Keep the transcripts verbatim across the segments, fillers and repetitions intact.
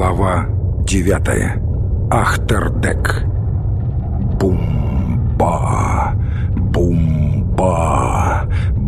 Глава девятая. Ахтердек. Бумба, бумба,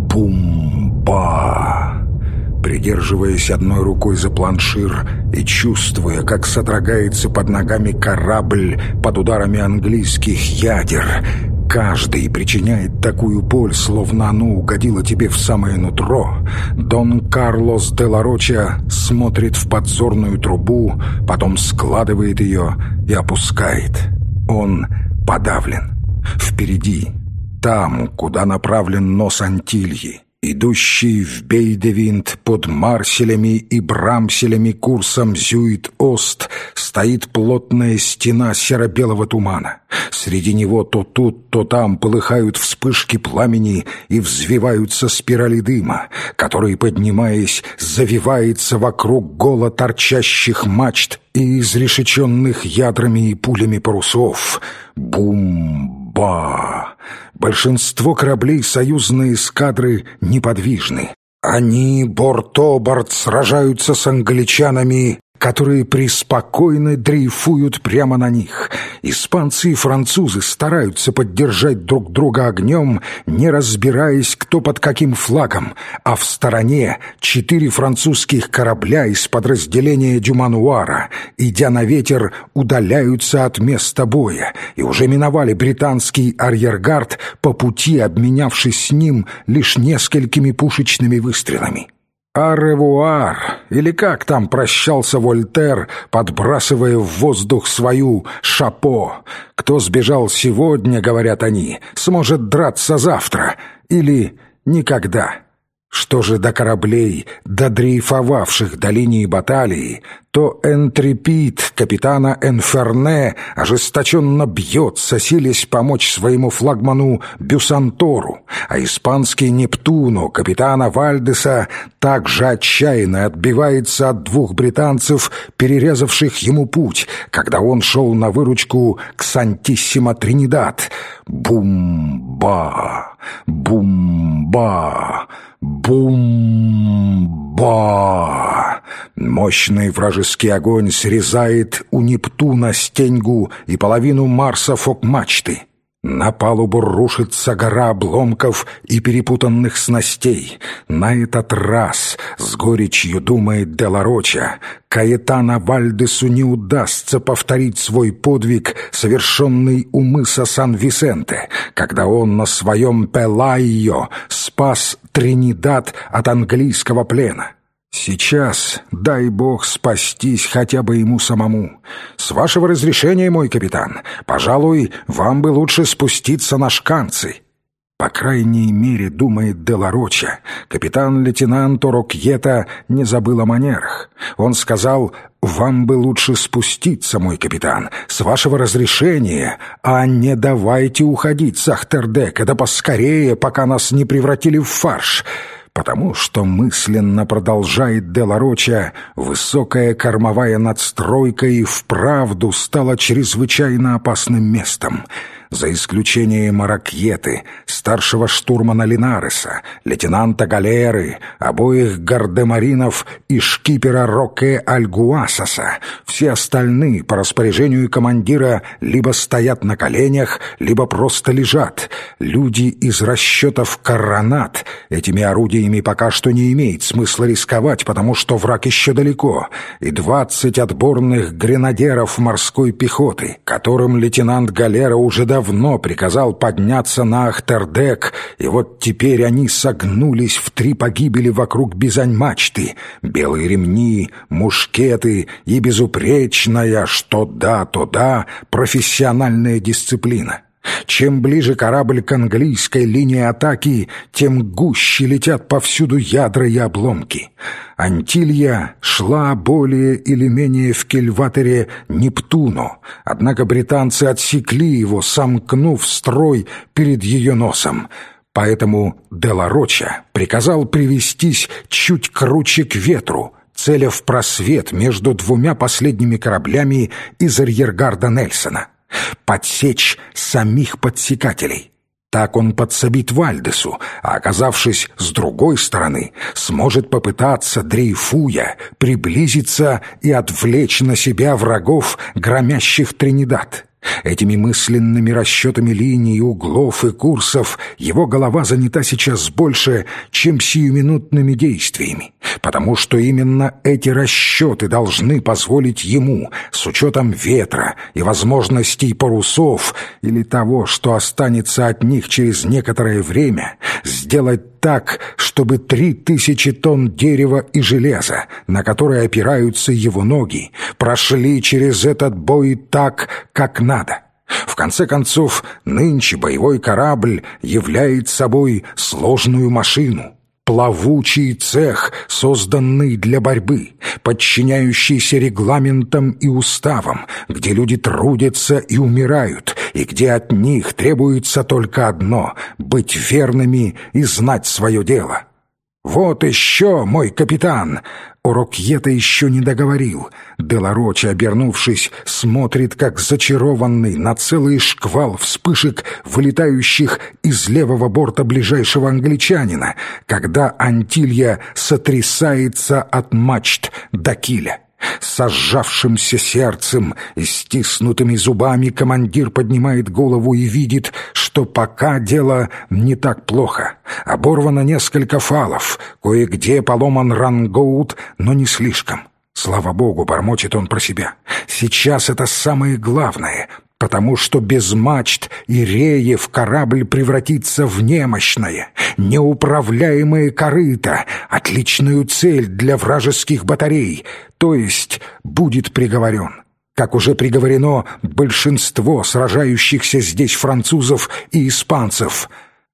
бумба. Придерживаясь одной рукой за планшир и чувствуя, как содрогается под ногами корабль под ударами английских ядер, каждый причиняет такую боль, словно оно угодило тебе в самое нутро, Дон Карлос де ла Роча смотрит в подзорную трубу, потом складывает ее и опускает. Он подавлен. Впереди, там, куда направлен нос Антильи, идущий в Бейдевинд под Марселями и Брамселями курсом Зюит-Ост, стоит плотная стена серо-белого тумана. Среди него то тут, то там полыхают вспышки пламени и взвиваются спирали дыма, который, поднимаясь, завивается вокруг голо торчащих мачт и изрешеченных ядрами и пулями парусов. Бум-ба! Большинство кораблей союзной эскадры неподвижны. Они борт-о-борт сражаются с англичанами, которые преспокойно дрейфуют прямо на них. Испанцы и французы стараются поддержать друг друга огнем, не разбираясь, кто под каким флагом, а в стороне четыре французских корабля из подразделения Дюмануара, идя на ветер, удаляются от места боя и уже миновали британский арьергард, по пути обменявшись с ним лишь несколькими пушечными выстрелами. «Аревуар», или как там прощался Вольтер, подбрасывая в воздух свою «шапо». Кто сбежал сегодня, говорят они, сможет драться завтра или никогда. Что же до кораблей, додрейфовавших до линии баталии, то «Энтрепид» капитана Энферне ожесточенно бьется, силясь помочь своему флагману Бюсантору, а испанский «Нептуно» капитана Вальдеса также отчаянно отбивается от двух британцев, перерезавших ему путь, когда он шел на выручку к Сантиссимо Тринидад. Бум-ба, бум-ба, бум-ба. Мощный вражеский огонь срезает у Нептуна стеньгу и половину Марса фок-мачты. На палубу рушится гора обломков и перепутанных снастей. На этот раз, с горечью думает де ла Роча, Каэтано Вальдесу не удастся повторить свой подвиг, совершенный у мыса Сан-Висенте, когда он на своем Пелайо спас Тринидад от английского плена. Сейчас, дай бог, спастись хотя бы ему самому. С вашего разрешения, мой капитан, пожалуй, вам бы лучше спуститься на шканцы. По крайней мере, думает де ла Роча, капитан-лейтенант Орокьета не забыл о манерах. Он сказал: «Вам бы лучше спуститься, мой капитан, с вашего разрешения, а не давайте уходить с Ахтердека, да поскорее, пока нас не превратили в фарш». Потому что, мысленно продолжает де ла Роча, высокая кормовая надстройка и вправду стала чрезвычайно опасным местом. За исключением Орокьеты, старшего штурмана Линареса, лейтенанта Галеры, обоих гардемаринов и шкипера Роке Альгуасаса, все остальные по распоряжению командира либо стоят на коленях, либо просто лежат. Люди из расчетов «Коронат» этими орудиями пока что не имеет смысла рисковать, потому что враг еще далеко, и двадцать отборных гренадеров морской пехоты, которым лейтенант Галера уже давно приказал подняться на Ахтердек, и вот теперь они согнулись в три погибели вокруг бизань-мачты, белые ремни, мушкеты и безупречная, что да, то да, профессиональная дисциплина. Чем ближе корабль к английской линии атаки, тем гуще летят повсюду ядра и обломки. Антилья шла более или менее в кильватере Нептуну, однако британцы отсекли его, сомкнув строй перед ее носом. Поэтому де ла Роча приказал привестись чуть круче к ветру, целя в просвет между двумя последними кораблями из арьергарда Нельсона. Подсечь самих подсекателей. Так он подсобит Вальдесу, а, оказавшись с другой стороны, сможет попытаться, дрейфуя, приблизиться и отвлечь на себя врагов, громящих Тринидад. Этими мысленными расчетами линий, углов и курсов его голова занята сейчас больше, чем сиюминутными действиями, потому что именно эти расчеты должны позволить ему, с учетом ветра и возможностей парусов или того, что останется от них через некоторое время, сделать так, чтобы три тысячи тонн дерева и железа, на которые опираются его ноги, прошли через этот бой так, как надо. В конце концов, нынче боевой корабль является собой сложную машину, плавучий цех, созданный для борьбы, подчиняющийся регламентам и уставам, где люди трудятся и умирают, и где от них требуется только одно — быть верными и знать свое дело. «Вот еще, мой капитан!» Орокьета еще не договорил. Де ла Роча, обернувшись, смотрит, как зачарованный, на целый шквал вспышек, вылетающих из левого борта ближайшего англичанина, когда Антилья сотрясается от мачт до киля. С сжавшимся сердцем и стиснутыми зубами командир поднимает голову и видит, что пока дело не так плохо. Оборвано несколько фалов, кое-где поломан рангоут, но не слишком. Слава богу, бормочет он про себя. Сейчас это самое главное, потому что без мачт и реев корабль превратится в немощное, неуправляемое корыто, отличную цель для вражеских батарей, то есть будет приговорен, как уже приговорено большинство сражающихся здесь французов и испанцев.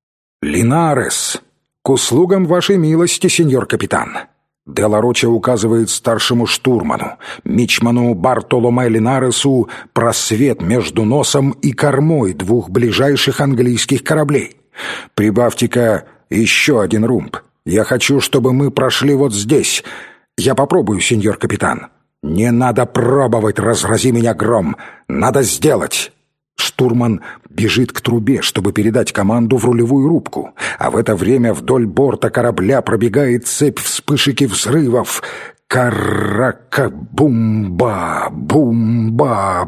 «Линарес, к услугам вашей милости, сеньор капитан!» Де ла Роча указывает старшему штурману, мичману Бартоломе Линаресу, просвет между носом и кормой двух ближайших английских кораблей. «Прибавьте-ка еще один румб. Я хочу, чтобы мы прошли вот здесь. Я попробую, сеньор капитан». «Не надо пробовать, разрази меня гром. Надо сделать». Штурман бежит к трубе, чтобы передать команду в рулевую рубку, а в это время вдоль борта корабля пробегает цепь вспышек и взрывов. Карака-бумба, бумба,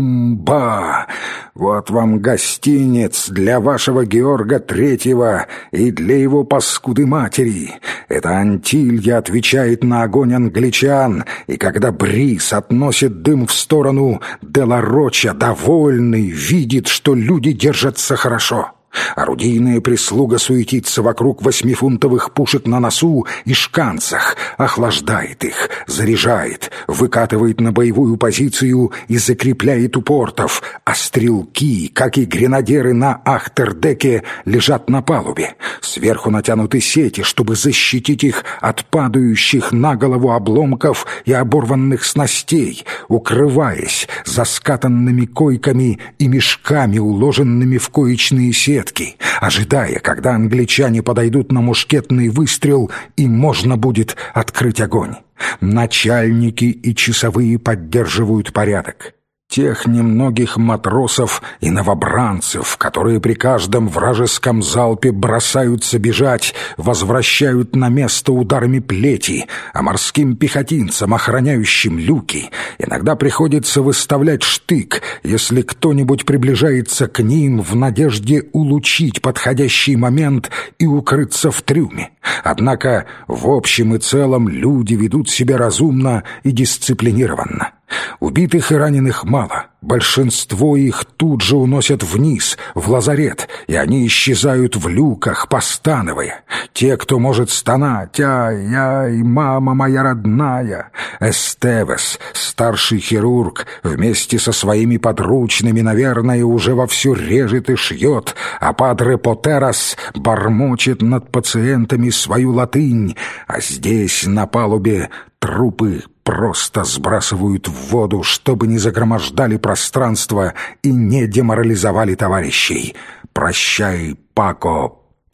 бумба. Вот вам гостинец для вашего Георга Третьего и для его паскуды матери. Это Антилья отвечает на огонь англичан, и когда бриз относит дым в сторону, де ла Роча, довольный, видит, что люди держатся хорошо. Орудийная прислуга суетится вокруг восьмифунтовых пушек на носу и шканцах, охлаждает их, заряжает, выкатывает на боевую позицию и закрепляет у портов, а стрелки, как и гренадеры на ахтердеке, лежат на палубе. Сверху натянуты сети, чтобы защитить их от падающих на голову обломков и оборванных снастей, укрываясь за скатанными койками и мешками, уложенными в коечные сетки, ожидая, когда англичане подойдут на мушкетный выстрел и можно будет открыть огонь. Начальники и часовые поддерживают порядок. Тех немногих матросов и новобранцев, которые при каждом вражеском залпе бросаются бежать, возвращают на место ударами плети, а морским пехотинцам, охраняющим люки, иногда приходится выставлять штык, если кто-нибудь приближается к ним в надежде улучшить подходящий момент и укрыться в трюме. Однако в общем и целом люди ведут себя разумно и дисциплинированно. Убитых и раненых мало, большинство их тут же уносят вниз, в лазарет, и они исчезают в люках, постановая. Те, кто может стонать: «Ай-яй, мама моя родная!» Эстевес, старший хирург, вместе со своими подручными, наверное, уже вовсю режет и шьет, а падре Потерас бормочет над пациентами свою латынь, а здесь, на палубе, трупы просто сбрасывают в воду, чтобы не загромождали пространство и не деморализовали товарищей. Прощай, Пако,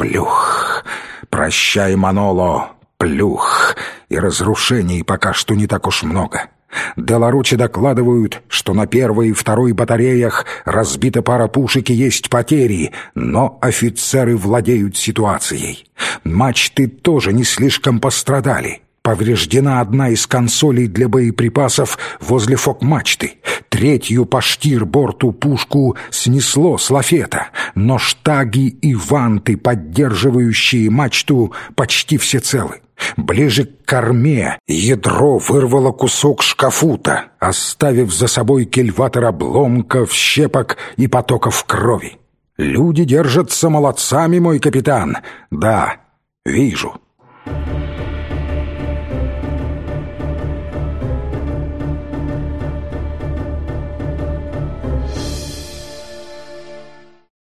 плюх. Прощай, Маноло, плюх. И разрушений пока что не так уж много. Деларучи докладывают, что на первой и второй батареях разбита пара пушек и есть потери, но офицеры владеют ситуацией. Мачты тоже не слишком пострадали. Повреждена одна из консолей для боеприпасов возле фок-мачты. Третью по штирборту пушку снесло с лафета, но штаги и ванты, поддерживающие мачту, почти все целы. Ближе к корме ядро вырвало кусок шкафута, оставив за собой кильватор обломков, щепок и потоков крови. Люди держатся молодцами, мой капитан. Да, вижу.